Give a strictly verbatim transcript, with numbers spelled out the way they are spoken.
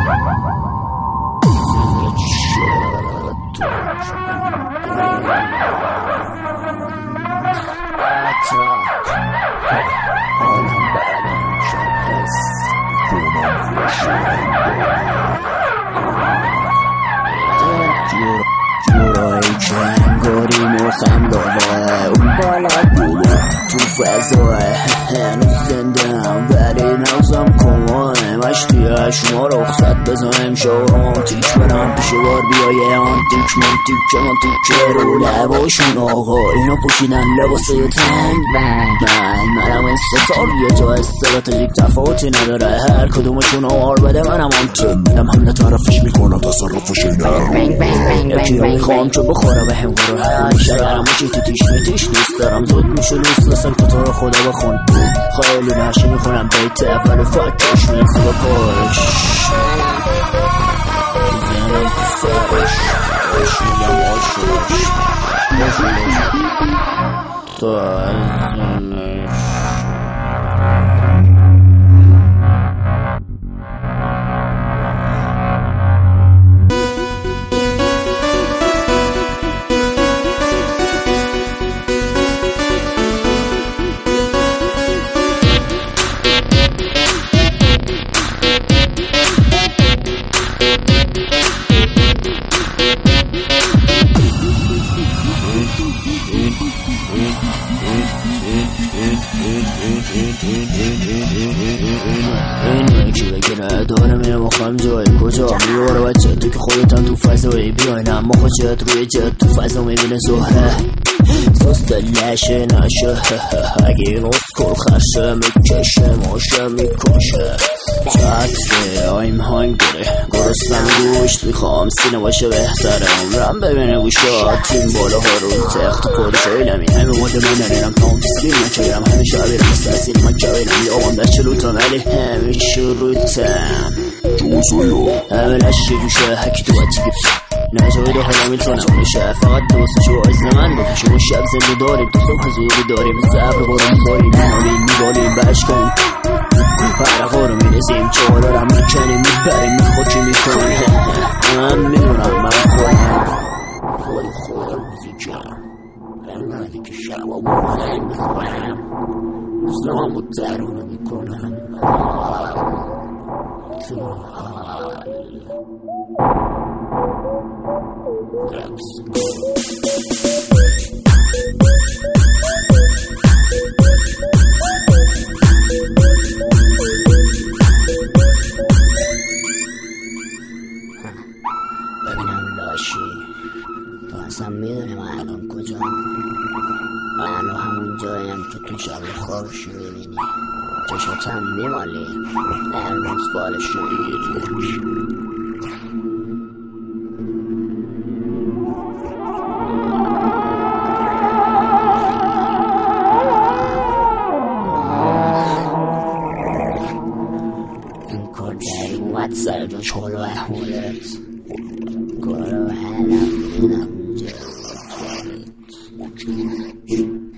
جورایی که انگاری مرخم داره اون بالا بوده تو فضای هنوز زنده هم ولی نوزم کمانه مشتیه شما رخصت بزنم شو رومانتیک برم پیش بار بیایه آنتیک منتیک که منتیک رو لباشون آقا اینا پوشیدن لباسه تنگ بنگ بنگ منم این ستار یه جا استراتژیک تفاوتی نداره هر کدومشون آوار بده منم آنتیک میدم همه طرفش میکنم تصرفش اینه یکی رو میخوام که بخوره به هم قرار همیشه برم چی تو تیش میتیش نیست دارم زود میشه لوست لسن کتا رو خدا بخون خیلی نشی میخونم بیت اول فکرش میرسی با پاش زنم تو سرش باش میگم آشوش تو از زنش اینه که بگیره داره میره مخواهم جای کجا میواره بچه تو که خودتم تو فضایی بیاین اما خوشت روی جد تو فضا میبینه زهره سست لشه نشه اگه این اسکر خرشه میکشه ماشه میکشه چطره آیم هنگره گرستم گوشت میخوام سینه باشه بهتره عمرم ببینه گوشات تیم بالا ها رو تخت کود شایلمی همه ماده من نرینم تاون تسکیم نکرم همه شعبیرم مستحسین من جویرم یابم در چلوتم ولی همیشه روتم همه لشه جوشه هکی تو بچه گیپس نجاید و حالا میتونم میشه فقط دوست شو از من بکشم و شب زنده داریم تو صبح حضوری داریم زبر بارم باریم میمالیم میبالیم بشکن فرقا رو میرسیم چهارا رو میکنیم میبریم میخوکی میکنیم من میدونم من خودم خود خودم موزیکم انقدی که شب و بارم میخورم زمان و درونه میکنم تو حال ببینم لاشی تو اصلا میدونی من الان کجا من الان همون جایم که تو شب خوابشو میبینی چشاتم میمالی امروز بالشو میگیری اومد سر جا چولو احمولت گروه هنم اینم جلویت